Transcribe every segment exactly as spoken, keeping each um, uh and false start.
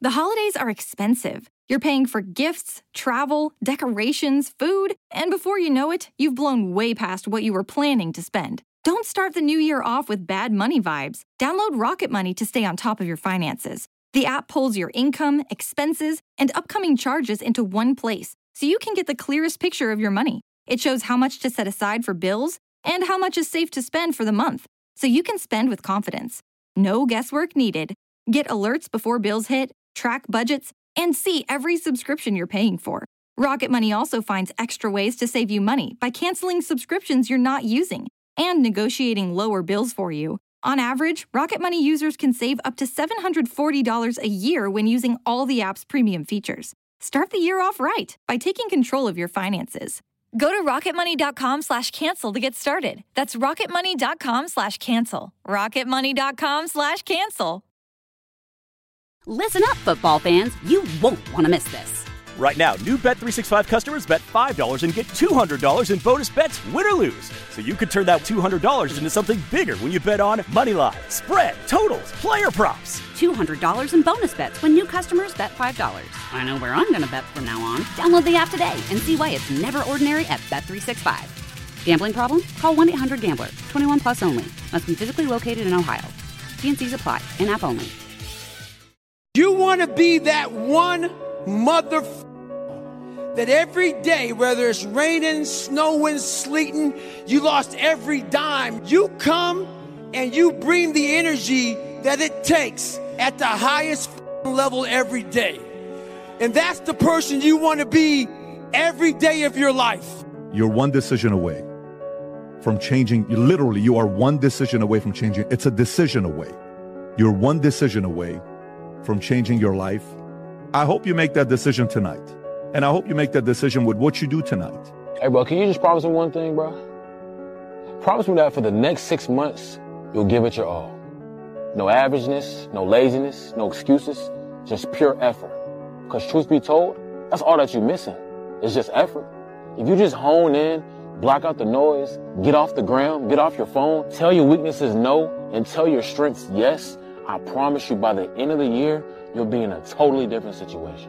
The holidays are expensive. You're paying for gifts, travel, decorations, food, and before you know it, you've blown way past what you were planning to spend. Don't start the new year off with bad money vibes. Download Rocket Money to stay on top of your finances. The app pulls your income, expenses, and upcoming charges into one place, so you can get the clearest picture of your money. It shows how much to set aside for bills and how much is safe to spend for the month, so you can spend with confidence. No guesswork needed. Get alerts before bills hit, track budgets, and see every subscription you're paying for. Rocket Money also finds extra ways to save you money by canceling subscriptions you're not using and negotiating lower bills for you. On average, Rocket Money users can save up to seven hundred forty dollars a year when using all the app's premium features. Start the year off right by taking control of your finances. Go to rocketmoney.com slash cancel to get started. That's rocketmoney.com slash cancel. rocketmoney.com slash cancel. Listen up, football fans. You won't want to miss this. Right now, new Bet three sixty-five customers bet five dollars and get two hundred dollars in bonus bets, win or lose. So you could turn that two hundred dollars into something bigger when you bet on moneyline, spread, totals, player props. two hundred dollars in bonus bets when new customers bet five dollars. I know where I'm going to bet from now on. Download the app today and see why it's never ordinary at Bet three sixty-five. Gambling problem? Call one eight hundred gambler. twenty-one plus only. Must be physically located in Ohio. T and Cs apply. In-app only. You want to be that one mother that every day, whether it's raining, snowing, sleeting, you lost every dime. You come and you bring the energy that it takes at the highest level every day. And that's the person you want to be every day of your life. You're one decision away from changing. You literally, you are one decision away from changing. It's a decision away. You're one decision away from changing your life. I hope you make that decision tonight. And I hope you make that decision with what you do tonight. Hey, bro, can you just promise me one thing, bro? Promise me that for the next six months, you'll give it your all. No averageness, no laziness, no excuses, just pure effort. Because truth be told, that's all that you're missing. It's just effort. If you just hone in, block out the noise, get off the ground, get off your phone, tell your weaknesses no, and tell your strengths yes, I promise you by the end of the year, you'll be in a totally different situation.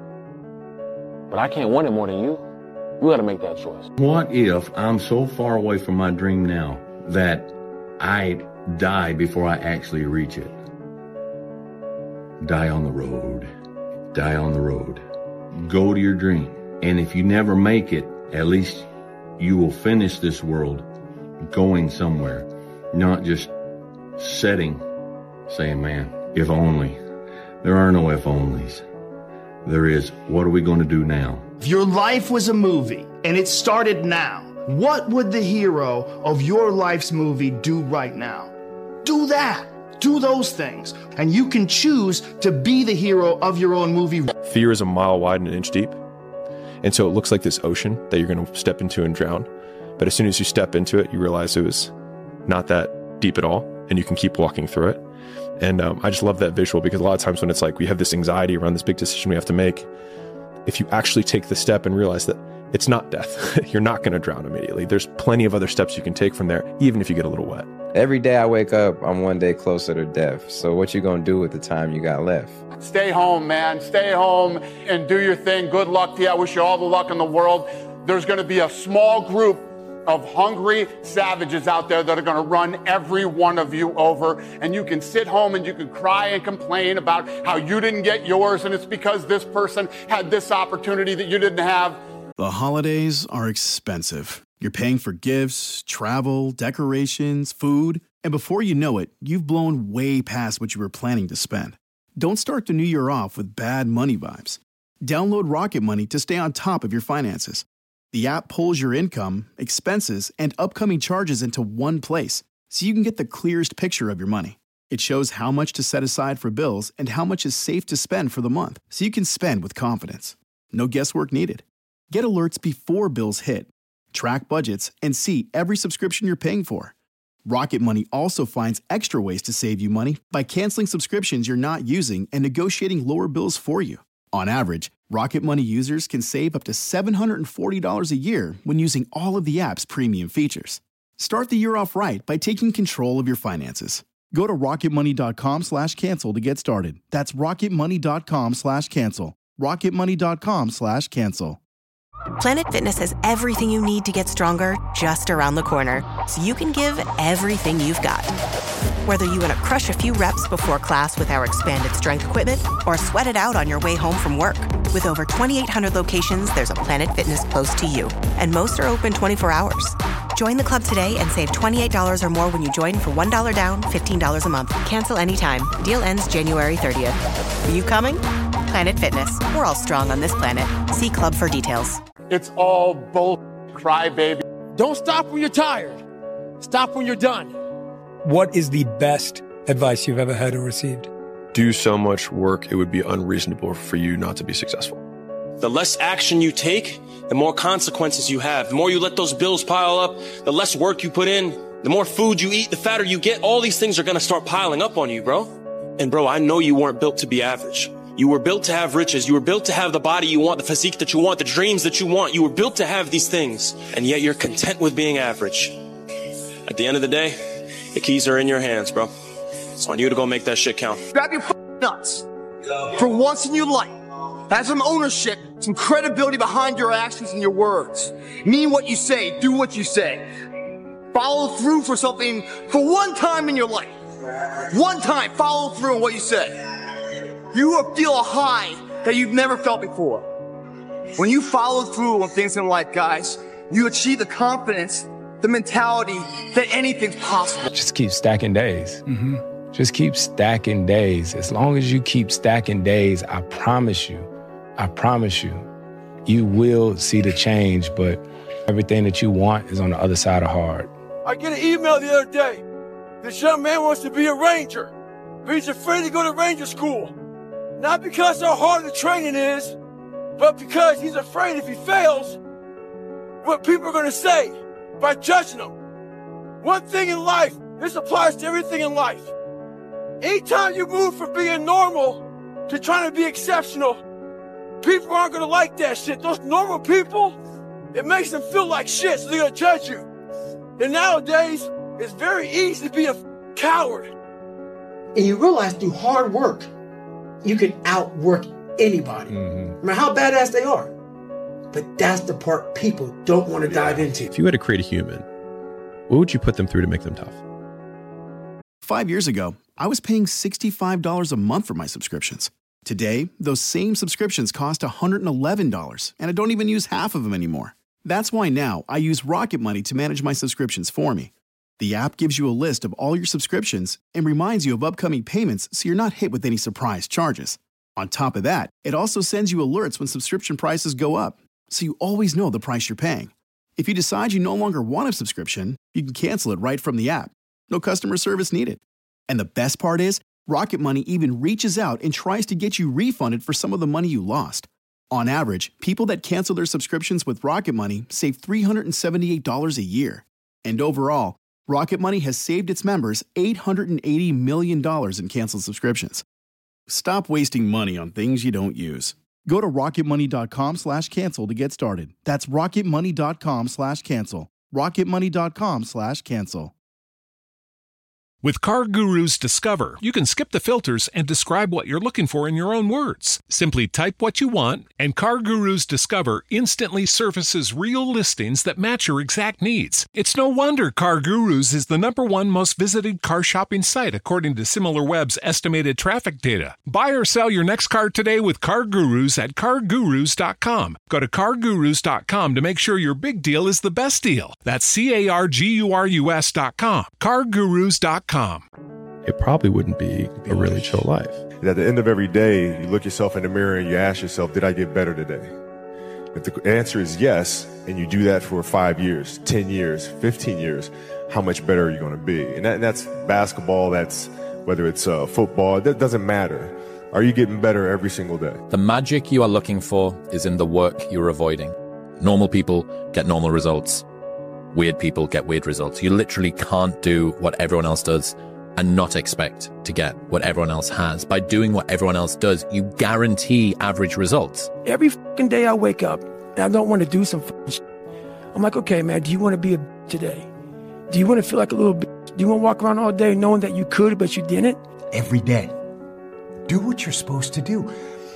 But I can't want it more than you. You gotta make that choice. What if I'm so far away from my dream now that I die before I actually reach it? Die on the road. Die on the road. Go to your dream. And if you never make it, at least you will finish this world going somewhere, not just sitting saying, man, if only. There are no if onlys. There is, what are we going to do now? If your life was a movie and it started now, what would the hero of your life's movie do right now? Do that. Do those things. And you can choose to be the hero of your own movie. Fear is a mile wide and an inch deep. And so it looks like this ocean that you're going to step into and drown. But as soon as you step into it, you realize it was not that deep at all. And you can keep walking through it. And um, I just love that visual, because a lot of times when it's like we have this anxiety around this big decision we have to make, if you actually take the step and realize that it's not death, you're not going to drown immediately. There's plenty of other steps you can take from there, even if you get a little wet. Every day I wake up, I'm one day closer to death. So what you going to do with the time you got left? Stay home, man. Stay home and do your thing. Good luck to you. I wish you all the luck in the world. There's going to be a small group of hungry savages out there that are going to run every one of you over. And you can sit home and you can cry and complain about how you didn't get yours, and it's because this person had this opportunity that you didn't have. The holidays are expensive. You're paying for gifts, travel, decorations, food, and before you know it, you've blown way past what you were planning to spend. Don't start the new year off with bad money vibes. Download Rocket Money to stay on top of your finances. The app pulls your income, expenses, and upcoming charges into one place, so you can get the clearest picture of your money. It shows how much to set aside for bills and how much is safe to spend for the month, so you can spend with confidence. No guesswork needed. Get alerts before bills hit. Track budgets and see every subscription you're paying for. Rocket Money also finds extra ways to save you money by canceling subscriptions you're not using and negotiating lower bills for you. On average, Rocket Money users can save up to seven hundred forty dollars a year when using all of the app's premium features. Start the year off right by taking control of your finances. Go to rocketmoney.com slash cancel to get started. That's rocketmoney.com slash cancel. rocketmoney.com slash cancel. Planet Fitness has everything you need to get stronger just around the corner, so you can give everything you've got. Whether you want to crush a few reps before class with our expanded strength equipment or sweat it out on your way home from work. With over twenty-eight hundred locations, there's a Planet Fitness close to you, and most are open twenty-four hours. Join the club today and save twenty-eight dollars or more when you join for one dollar down, fifteen dollars a month. Cancel anytime. Deal ends January thirtieth. Are you coming? Planet Fitness. We're all strong on this planet. See club for details. It's all bull crybaby. Don't stop when you're tired. Stop when you're done. What is the best advice you've ever had or received? Do so much work, it would be unreasonable for you not to be successful. The less action you take, the more consequences you have. The more you let those bills pile up, the less work you put in, the more food you eat, the fatter you get. All these things are going to start piling up on you, bro. And bro, I know you weren't built to be average. You were built to have riches. You were built to have the body you want, the physique that you want, the dreams that you want. You were built to have these things, and yet you're content with being average. At the end of the day, the keys are in your hands, bro. It's on you to go make that shit count. Grab your f- nuts. For once in your life, have some ownership, some credibility behind your actions and your words. Mean what you say, do what you say. Follow through for something for one time in your life. One time, follow through on what you say. You will feel a high that you've never felt before. When you follow through on things in life, guys, you achieve the confidence, the mentality that anything's possible. Just keep stacking days. Mm-hmm. Just keep stacking days. As long as you keep stacking days, I promise you, I promise you, you will see the change, but everything that you want is on the other side of hard. I get an email the other day. This young man wants to be a ranger, but he's afraid to go to ranger school. Not because how hard the training is, but because he's afraid if he fails, what people are going to say by judging him. One thing in life, this applies to everything in life. Anytime you move from being normal to trying to be exceptional, people aren't going to like that shit. Those normal people, it makes them feel like shit, so they're going to judge you. And nowadays, it's very easy to be a coward. And you realize through hard work, you can outwork anybody, mm-hmm. no matter how badass they are. But that's the part people don't want to dive into. If you had to create a human, what would you put them through to make them tough? Five years ago, I was paying sixty-five dollars a month for my subscriptions. Today, those same subscriptions cost one hundred eleven dollars, and I don't even use half of them anymore. That's why now I use Rocket Money to manage my subscriptions for me. The app gives you a list of all your subscriptions and reminds you of upcoming payments so you're not hit with any surprise charges. On top of that, it also sends you alerts when subscription prices go up, so you always know the price you're paying. If you decide you no longer want a subscription, you can cancel it right from the app. No customer service needed. And the best part is, Rocket Money even reaches out and tries to get you refunded for some of the money you lost. On average, people that cancel their subscriptions with Rocket Money save three hundred seventy-eight dollars a year. And overall, Rocket Money has saved its members eight hundred eighty million dollars in canceled subscriptions. Stop wasting money on things you don't use. Go to rocketmoney.com slash cancel to get started. That's rocketmoney.com slash cancel. rocketmoney.com slash cancel. With CarGurus Discover, you can skip the filters and describe what you're looking for in your own words. Simply type what you want, and CarGurus Discover instantly surfaces real listings that match your exact needs. It's no wonder CarGurus is the number one most visited car shopping site according to SimilarWeb's estimated traffic data. Buy or sell your next car today with CarGurus at car gurus dot com. Go to car gurus dot com to make sure your big deal is the best deal. That's C A R G U R U S dot com. car gurus dot com. It probably wouldn't be a really chill life. At the end of every day, you look yourself in the mirror and you ask yourself, did I get better today? If the answer is yes, and you do that for five years, ten years, fifteen years, how much better are you going to be? And, that, and that's basketball, that's whether it's uh, football, that doesn't matter. Are you getting better every single day? The magic you are looking for is in the work you're avoiding. Normal people get normal results. Weird people get weird results. You literally can't do what everyone else does and not expect to get what everyone else has. By doing what everyone else does, you guarantee average results. Every fucking day I wake up and I don't want to do some fucking shit. I'm like, okay, man, do you want to be a bitch today? Do you want to feel like a little bitch? Do you want to walk around all day knowing that you could, but you didn't? Every day. Do what you're supposed to do.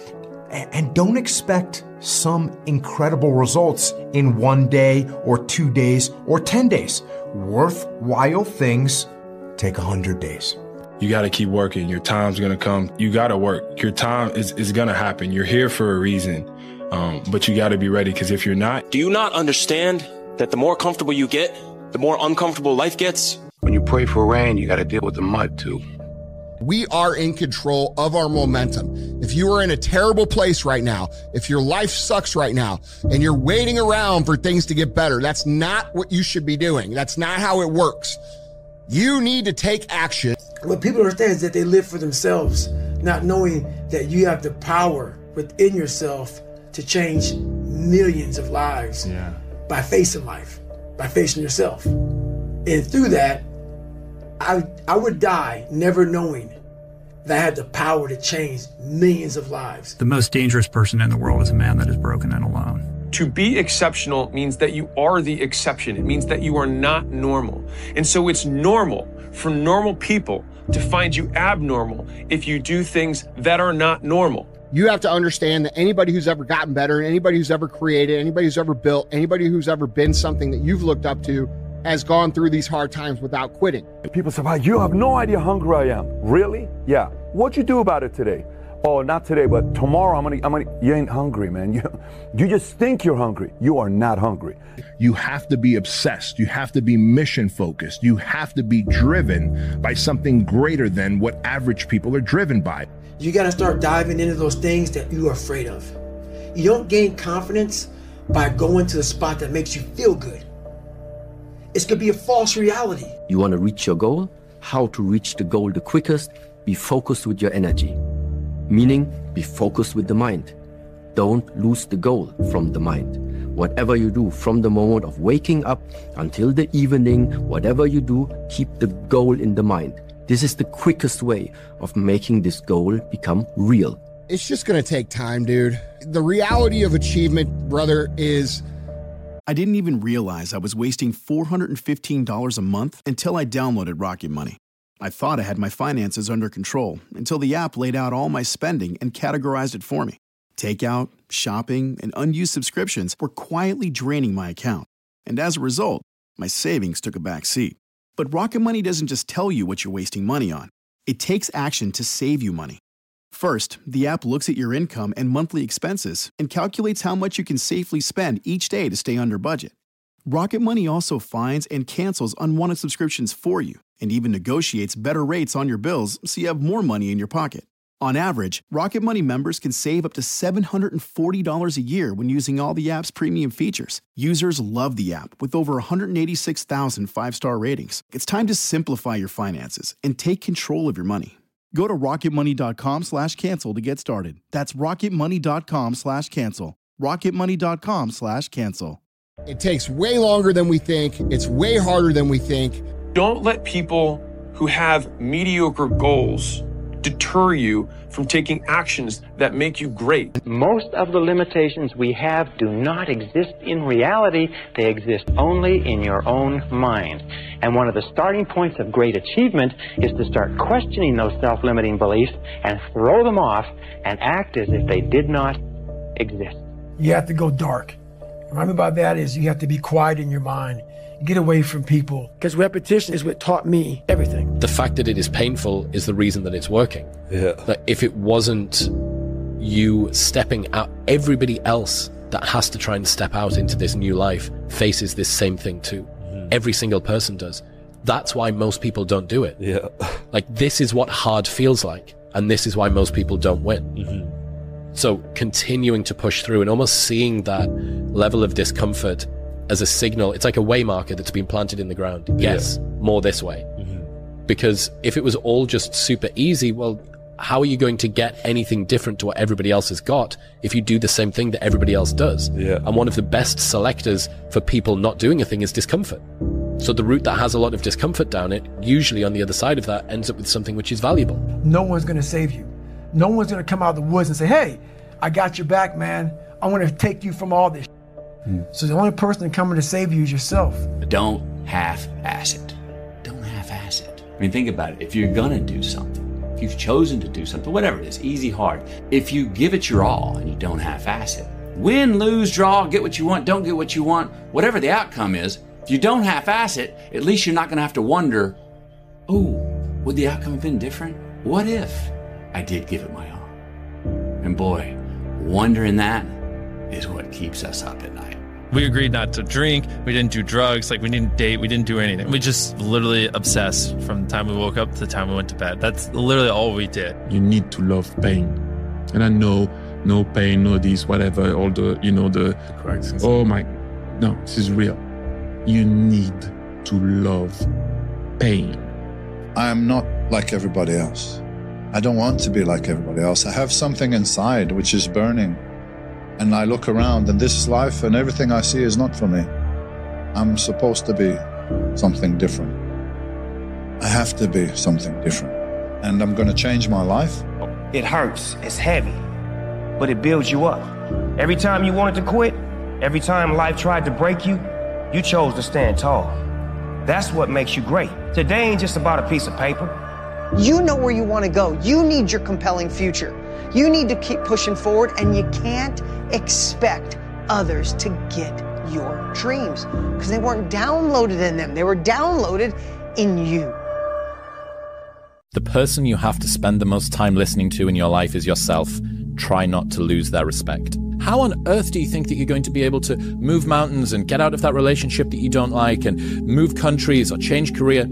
And don't expect some incredible results in one day or two days or ten days. Worthwhile things take a hundred days. You got to keep working. Your time's going to come. You got to work. Your time is, is going to happen. You're here for a reason. Um, but you got to be ready, because if you're not... Do you not understand that the more comfortable you get, the more uncomfortable life gets? When you pray for rain, you got to deal with the mud too. We are in control of our momentum. If you are in a terrible place right now, if your life sucks right now, and you're waiting around for things to get better, that's not what you should be doing. That's not how it works. You need to take action. What people understand is that they live for themselves, not knowing that you have the power within yourself to change millions of lives yeah. by facing life, by facing yourself. And through that, I I would die never knowing that I had the power to change millions of lives. The most dangerous person in the world is a man that is broken and alone. To be exceptional means that you are the exception. It means that you are not normal. And so it's normal for normal people to find you abnormal if you do things that are not normal. You have to understand that anybody who's ever gotten better, anybody who's ever created, anybody who's ever built, anybody who's ever been something that you've looked up to has gone through these hard times without quitting. People say, wow, you have no idea how hungry I am. Really? Yeah. What'd you do about it today? Oh, not today, but tomorrow I'm gonna, I'm gonna, you ain't hungry, man. You, you just think you're hungry. You are not hungry. You have to be obsessed. You have to be mission focused. You have to be driven by something greater than what average people are driven by. You gotta start diving into those things that you are afraid of. You don't gain confidence by going to the spot that makes you feel good. It's gonna be a false reality. You wanna reach your goal? How to reach the goal the quickest? Be focused with your energy. Meaning, be focused with the mind. Don't lose the goal from the mind. Whatever you do from the moment of waking up until the evening, whatever you do, keep the goal in the mind. This is the quickest way of making this goal become real. It's just gonna take time, dude. The reality of achievement, brother, is... I didn't even realize I was wasting four hundred fifteen dollars a month until I downloaded Rocket Money. I thought I had my finances under control until the app laid out all my spending and categorized it for me. Takeout, shopping, and unused subscriptions were quietly draining my account. And as a result, my savings took a back seat. But Rocket Money doesn't just tell you what you're wasting money on. It takes action to save you money. First, the app looks at your income and monthly expenses and calculates how much you can safely spend each day to stay under budget. Rocket Money also finds and cancels unwanted subscriptions for you and even negotiates better rates on your bills so you have more money in your pocket. On average, Rocket Money members can save up to seven hundred forty dollars a year when using all the app's premium features. Users love the app with over one hundred eighty-six thousand five-star ratings. It's time to simplify your finances and take control of your money. Go to rocketmoney.com slash cancel to get started. That's rocketmoney.com slash cancel. rocketmoney.com slash cancel. It takes way longer than we think. It's way harder than we think. Don't let people who have mediocre goals deter you from taking actions that make you great. Most of the limitations we have do not exist in reality. They exist only in your own mind. And one of the starting points of great achievement is to start questioning those self-limiting beliefs and throw them off and act as if they did not exist. You have to go dark. What I mean by that is you have to be quiet in your mind. Get away from people. Because repetition is what taught me everything. The fact that it is painful is the reason that it's working. Yeah. Like if it wasn't you stepping out, everybody else that has to try and step out into this new life faces this same thing too. Mm-hmm. Every single person does. That's why most people don't do it. Yeah. Like this is what hard feels like. And this is why most people don't win. Mm-hmm. So continuing to push through and almost seeing that level of discomfort as a signal, it's like a way marker that's been planted in the ground. Yes, yeah. More this way. Mm-hmm. Because if it was all just super easy, well, how are you going to get anything different to what everybody else has got if you do the same thing that everybody else does? Yeah. And one of the best selectors for people not doing a thing is discomfort. So the route that has a lot of discomfort down it, usually on the other side of that, ends up with something which is valuable. No one's going to save you. No one's going to come out of the woods and say, hey, I got your back, man. I want to take you from all this. Hmm. So the only person coming to save you is yourself. Don't half-ass it. Don't half-ass mean, think about it. If you're gonna do something, if you've chosen to do something, whatever it is, easy, hard, if you give it your all and you don't half-ass it, win, lose, draw, get what you want, don't get what you want, whatever the outcome is, if you don't half-ass it, at least you're not gonna have to wonder, oh, would the outcome have been different? What if I did give it my all? And boy, wondering that is what keeps us up at night. We agreed not to drink. We didn't do drugs. Like, we didn't date. We didn't do anything. We just literally obsessed from the time we woke up to the time we went to bed. That's literally all we did. You need to love pain. And I know no pain, no this, whatever, all the, you know, the, the oh my, no, this is real. You need to love pain. I am not like everybody else. I don't want to be like everybody else. I have something inside which is burning. And I look around and this life and everything I see is not for me. I'm supposed to be something different. I have to be something different. And I'm going to change my life. It hurts, it's heavy, but it builds you up. Every time you wanted to quit, every time life tried to break you, you chose to stand tall. That's what makes you great. Today ain't just about a piece of paper. You know where you want to go. You need your compelling future. You need to keep pushing forward, and you can't expect others to get your dreams because they weren't downloaded in them. They were downloaded in you. The person you have to spend the most time listening to in your life is yourself. Try not to lose their respect. How on earth do you think that you're going to be able to move mountains and get out of that relationship that you don't like and move countries or change career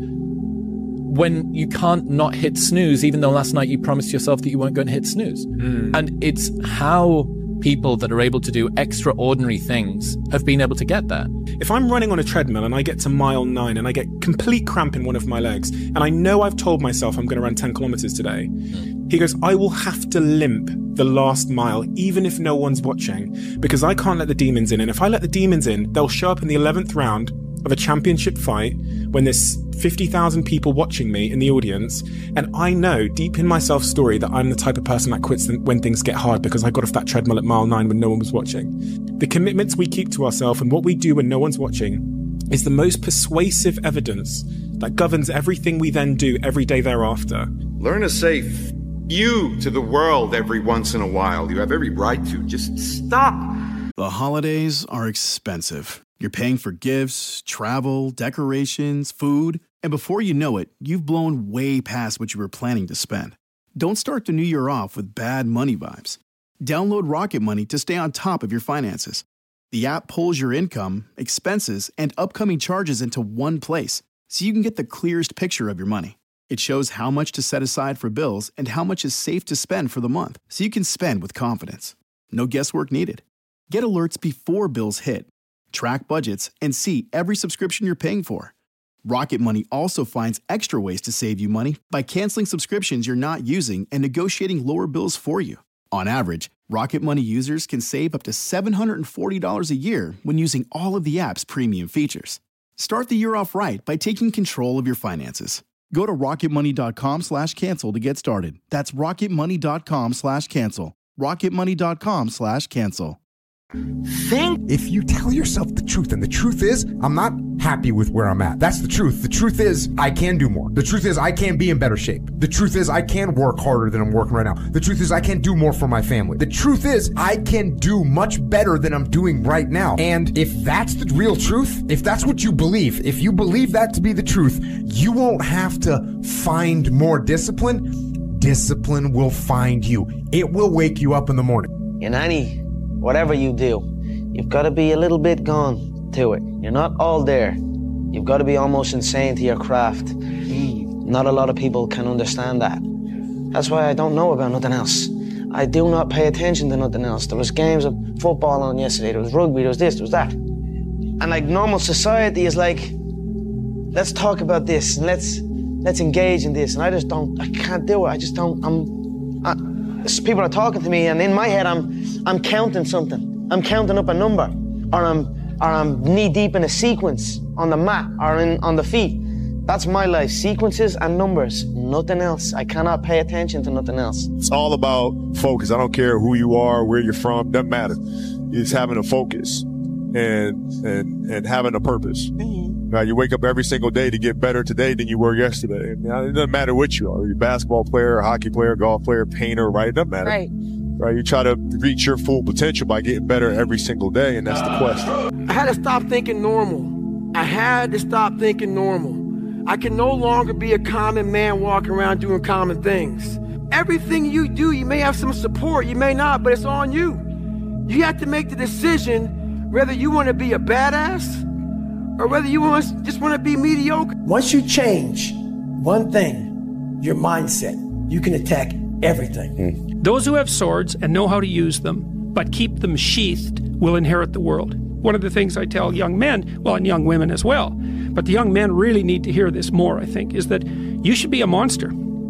when you can't not hit snooze, even though last night you promised yourself that you weren't going to hit snooze? Mm. And it's how people that are able to do extraordinary things have been able to get there. If I'm running on a treadmill and I get to mile nine and I get complete cramp in one of my legs, and I know I've told myself I'm going to run ten kilometers today, he goes, I will have to limp the last mile, even if no one's watching, because I can't let the demons in. And if I let the demons in, they'll show up in the eleventh round of a championship fight when there's fifty thousand people watching me in the audience, and I know deep in my self-story that I'm the type of person that quits when things get hard because I got off that treadmill at mile nine when no one was watching. The commitments we keep to ourselves and what we do when no one's watching is the most persuasive evidence that governs everything we then do every day thereafter. Learn to say f- you to the world every once in a while. You have every right to. Just stop. The holidays are expensive. You're paying for gifts, travel, decorations, food, and before you know it, you've blown way past what you were planning to spend. Don't start the new year off with bad money vibes. Download Rocket Money to stay on top of your finances. The app pulls your income, expenses, and upcoming charges into one place, so you can get the clearest picture of your money. It shows how much to set aside for bills and how much is safe to spend for the month, so you can spend with confidence. No guesswork needed. Get alerts before bills hit. Track budgets, and see every subscription you're paying for. Rocket Money also finds extra ways to save you money by canceling subscriptions you're not using and negotiating lower bills for you. On average, Rocket Money users can save up to seven hundred forty dollars a year when using all of the app's premium features. Start the year off right by taking control of your finances. Go to rocketmoney.com slash cancel to get started. That's rocketmoney.com slash cancel. rocketmoney.com slash cancel. Think if you tell yourself the truth, and the truth is, I'm not happy with where I'm at. That's the truth. The truth is, I can do more. The truth is, I can be in better shape. The truth is, I can work harder than I'm working right now. The truth is, I can do more for my family. The truth is, I can do much better than I'm doing right now. And if that's the real truth, if that's what you believe, if you believe that to be the truth, you won't have to find more discipline. Discipline will find you. It will wake you up in the morning. In any whatever you do, you've got to be a little bit gone to it. You're not all there. You've got to be almost insane to your craft. Not a lot of people can understand that. That's why I don't know about nothing else. I do not pay attention to nothing else. There was games of football on yesterday, there was rugby, there was this, there was that. And like normal society is like, let's talk about this, and let's let's engage in this. And I just don't, I can't do it. I just don't, I'm, I, people are talking to me, and in my head, I'm I'm counting something. I'm counting up a number, or I'm or I'm knee deep in a sequence on the mat or in on the feet. That's my life: sequences and numbers, nothing else. I cannot pay attention to nothing else. It's all about focus. I don't care who you are, where you're from, doesn't matter. It's having a focus and and and having a purpose. Now, you wake up every single day to get better today than you were yesterday. Now, it doesn't matter what you are. You're a basketball player, a hockey player, golf player, painter, right? It doesn't matter. Right. Right? You try to reach your full potential by getting better every single day, and that's the quest. I had to stop thinking normal. I had to stop thinking normal. I can no longer be a common man walking around doing common things. Everything you do, you may have some support, you may not, but it's on you. You have to make the decision whether you want to be a badass or whether you want, just want to be mediocre. Once you change one thing, your mindset, you can attack everything. Mm. Those who have swords and know how to use them, but keep them sheathed, will inherit the world. One of the things I tell young men, well, and young women as well, but the young men really need to hear this more, I think, is that you should be a monster.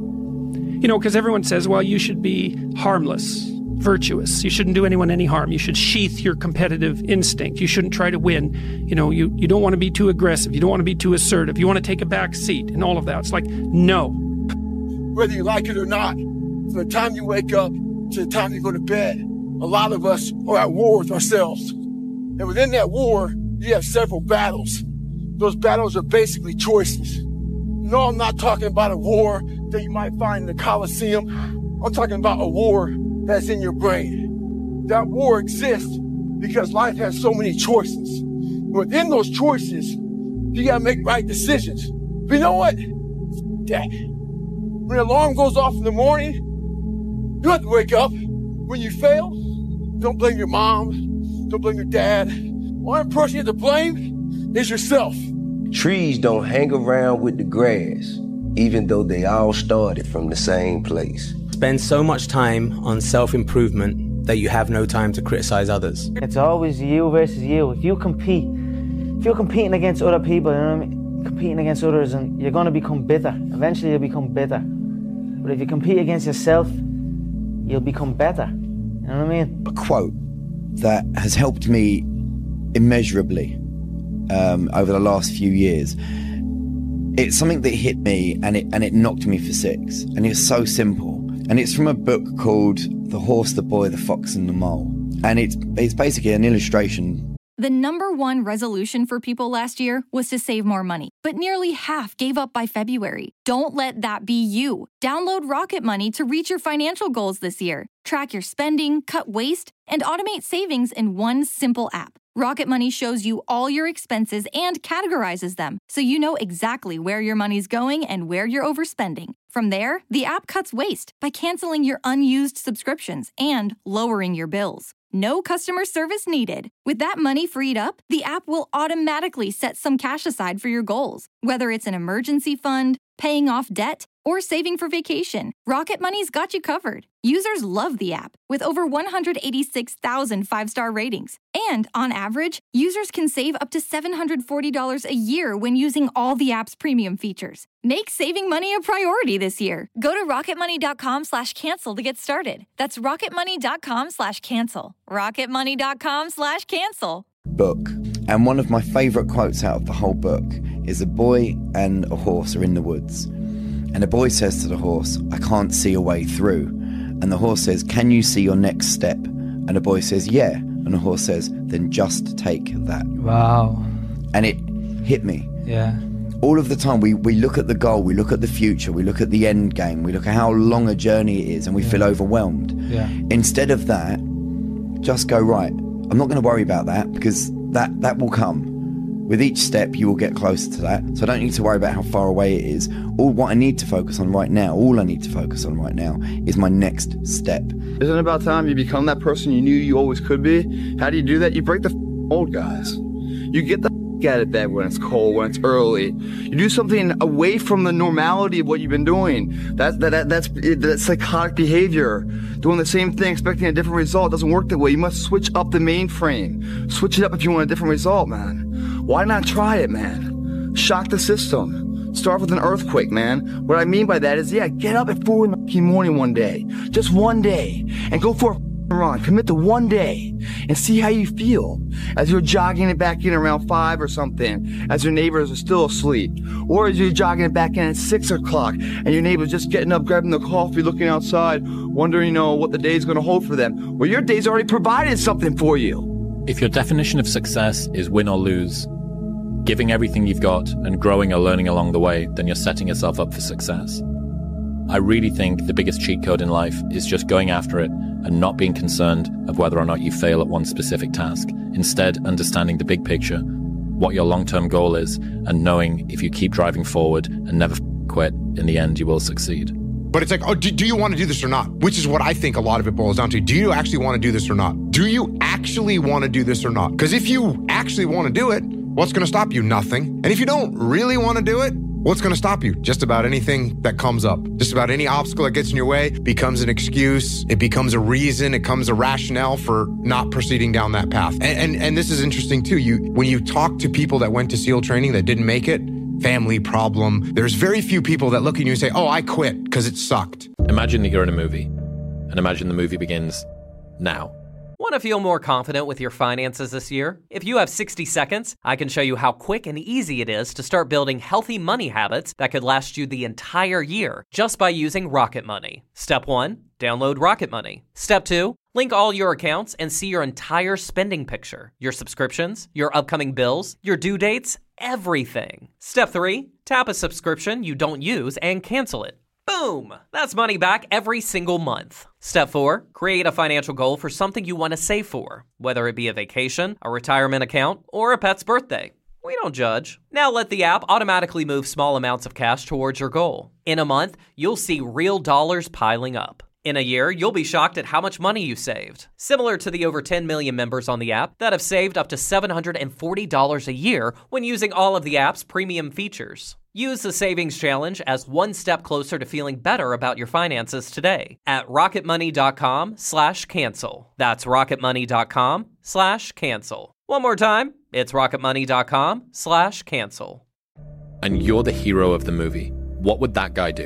You know, because everyone says, well, you should be harmless, virtuous. You shouldn't do anyone any harm. You should sheath your competitive instinct. You shouldn't try to win. You know, you, you don't want to be too aggressive. You don't want to be too assertive. You want to take a back seat and all of that. It's like, no. Whether you like it or not, from the time you wake up to the time you go to bed, a lot of us are at war with ourselves. And within that war, you have several battles. Those battles are basically choices. No, I'm not talking about a war that you might find in the Coliseum. I'm talking about a war that's in your brain. That war exists because life has so many choices. Within those choices, you gotta make right decisions. But you know what? Dad, when the alarm goes off in the morning, you have to wake up. When you fail, don't blame your mom, don't blame your dad. One person you have to blame is yourself. Trees don't hang around with the grass, even though they all started from the same place. Spend so much time on self-improvement that you have no time to criticize others. It's always you versus you. If you compete, if you're competing against other people, you know what I mean? Competing against others, and you're going to become bitter. Eventually you'll become bitter. But if you compete against yourself, you'll become better. You know what I mean? A quote that has helped me immeasurably um, over the last few years. It's something that hit me and it and it knocked me for six. And it's so simple. And it's from a book called The Horse, the Boy, the Fox and the Mole. And it's it's basically an illustration. The number one resolution for people last year was to save more money, but nearly half gave up by February. Don't let that be you. Download Rocket Money to reach your financial goals this year. Track your spending, cut waste, and automate savings in one simple app. Rocket Money shows you all your expenses and categorizes them, so you know exactly where your money's going and where you're overspending. From there, the app cuts waste by canceling your unused subscriptions and lowering your bills. No customer service needed. With that money freed up, the app will automatically set some cash aside for your goals. Whether it's an emergency fund, paying off debt, or saving for vacation, Rocket Money's got you covered. Users love the app, with over one hundred eighty-six thousand five-star ratings. And on average, users can save up to seven hundred forty dollars a year when using all the app's premium features. Make saving money a priority this year. Go to rocketmoney.com slash cancel to get started. That's rocketmoney.com slash cancel. rocketmoney.com slash cancel. Book. And one of my favorite quotes out of the whole book is a boy and a horse are in the woods. And the boy says to the horse, I can't see a way through. And the horse says, can you see your next step? And the boy says, yeah. And the horse says, then just take that. Wow. And it hit me. Yeah. All of the time, we, we look at the goal, we look at the future, we look at the end game, we look at how long a journey it is, and we yeah. feel overwhelmed. Yeah. Instead of that, just go, right, I'm not going to worry about that because that, that will come. With each step, you will get closer to that. So I don't need to worry about how far away it is. All what I need to focus on right now, all I need to focus on right now is my next step. Isn't it about time you become that person you knew you always could be? How do you do that? You break the old guys. You get the out of bed when it's cold, when it's early. You do something away from the normality of what you've been doing. That, that, that that's that's psychotic behavior. Doing the same thing, expecting a different result doesn't work that way. You must switch up the mainframe. Switch it up if you want a different result, man. Why not try it, man? Shock the system. Start with an earthquake, man. What I mean by that is, yeah, get up at four in the morning one day, just one day, and go for a run. Commit to one day and see how you feel as you're jogging it back in around five or something, as your neighbors are still asleep, or as you're jogging it back in at six o'clock and your neighbor's just getting up, grabbing the coffee, looking outside, wondering, you know, what the day's going to hold for them. Well, your day's already provided something for you. If your definition of success is win or lose, giving everything you've got and growing or learning along the way, then you're setting yourself up for success. I really think the biggest cheat code in life is just going after it and not being concerned of whether or not you fail at one specific task. Instead, understanding the big picture, what your long-term goal is, and knowing if you keep driving forward and never quit, in the end, you will succeed. But it's like, oh, do, do you want to do this or not? Which is what I think a lot of it boils down to. Do you actually want to do this or not? Do you actually want to do this or not? Because if you actually want to do it, what's going to stop you? Nothing. And if you don't really want to do it, what's going to stop you? Just about anything that comes up. Just about any obstacle that gets in your way becomes an excuse. It becomes a reason. It becomes a rationale for not proceeding down that path. And, and, and this is interesting too. You, when you talk to people that went to SEAL training that didn't make it, family problem, there's very few people that look at you and say, oh, I quit because it sucked. Imagine that you're in a movie, and imagine the movie begins now. Want to feel more confident with your finances this year? If you have sixty seconds, I can show you how quick and easy it is to start building healthy money habits that could last you the entire year just by using Rocket Money. Step one, download Rocket Money. Step two, link all your accounts and see your entire spending picture, your subscriptions, your upcoming bills, your due dates, everything. Step three, tap a subscription you don't use and cancel it. Boom! That's money back every single month. Step four, create a financial goal for something you want to save for, whether it be a vacation, a retirement account, or a pet's birthday. We don't judge. Now let the app automatically move small amounts of cash towards your goal. In a month, you'll see real dollars piling up. In a year, you'll be shocked at how much money you saved. Similar to the over ten million members on the app that have saved up to seven hundred forty dollars a year when using all of the app's premium features. Use the Savings Challenge as one step closer to feeling better about your finances today at rocketmoney.com slash cancel. That's rocketmoney.com slash cancel. One more time, it's rocketmoney.com slash cancel. And you're the hero of the movie. What would that guy do?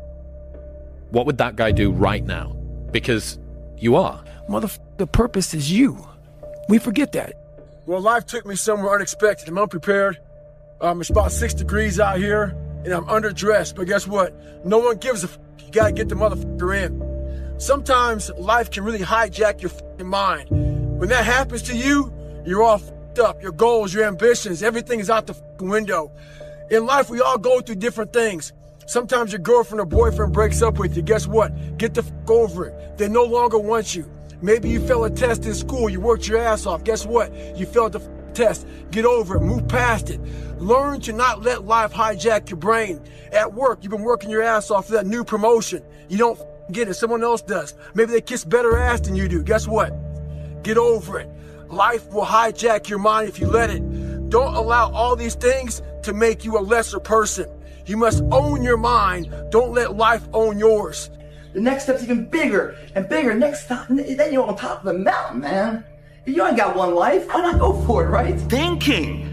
What would that guy do right now? Because you are. Motherfucker, the purpose is you. We forget that. Well, life took me somewhere unexpected. I'm unprepared. Um, it's about six degrees out here, and I'm underdressed. But guess what? No one gives a f***. You gotta get the motherfucker in. Sometimes life can really hijack your f***ing mind. When that happens to you, you're all f***ed up. Your goals, your ambitions, everything is out the f***ing window. In life, we all go through different things. Sometimes your girlfriend or boyfriend breaks up with you. Guess what? Get the f*** over it. They no longer want you. Maybe you failed a test in school. You worked your ass off. Guess what? You failed the f- test. Get over it. Move past it. Learn to not let life hijack your brain. At work, you've been working your ass off for that new promotion. You don't f- get it. Someone else does. Maybe they kiss better ass than you do. Guess what? Get over it. Life will hijack your mind if you let it. Don't allow all these things to make you a lesser person. You must own your mind. Don't let life own yours. The next step's even bigger and bigger. Next time, then you're on top of the mountain, man. You ain't got one life. Why not go for it, right? Thinking,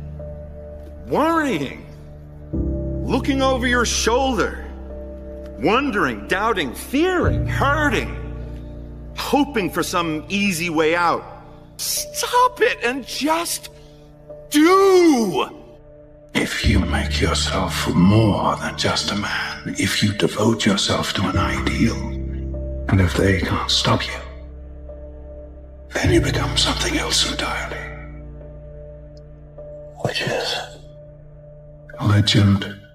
worrying, looking over your shoulder, wondering, doubting, fearing, hurting, hoping for some easy way out. Stop it and just do. If you make yourself more than just a man, if you devote yourself to an ideal, and if they can't stop you, then you become something else entirely. Which is? A legend